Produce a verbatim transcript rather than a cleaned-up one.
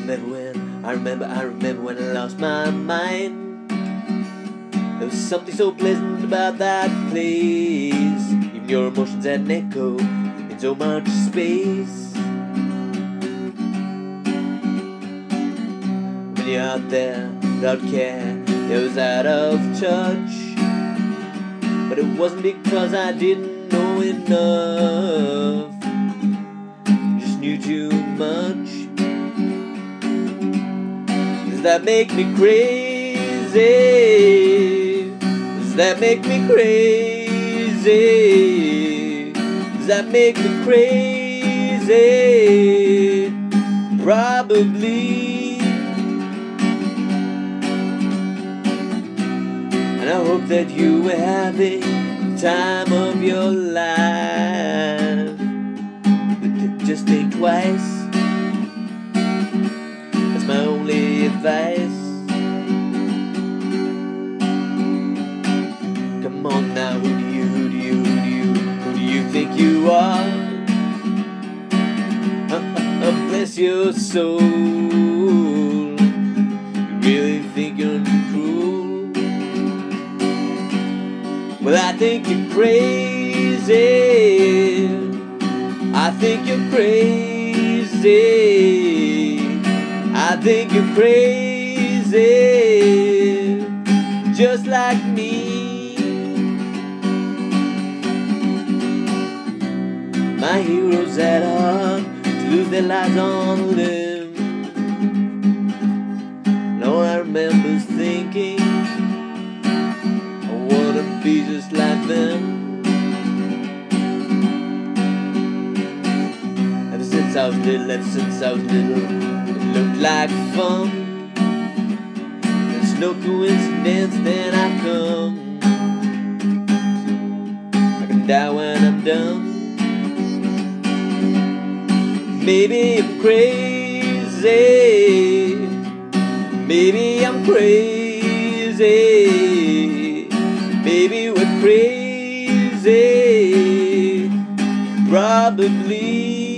remember when, I remember, I remember when I lost my mind. There was something so pleasant about that place. Even your emotions had an echo in so much space. When you're out there without care, it was out of touch. But it wasn't because I didn't know enough, just knew too much. Does that make me crazy? Does that make me crazy? Does that make me crazy? Probably. And I hope that you were having the time of your life. But just think twice. That's my only advice. Come on now, who do you, who do you, who do you, who do you think you are? Bless your soul. You really think you're cruel? Well, I think you're crazy. I think you're crazy. I think you're crazy, just like me. My heroes at heart to lose their lives on a limb. And all I remember is thinking, be just like them. Ever since I was little, ever since I was little, it looked like fun. It's no coincidence that I come. I can die when I'm done. Maybe I'm crazy. Maybe I'm crazy. Maybe we're crazy, probably.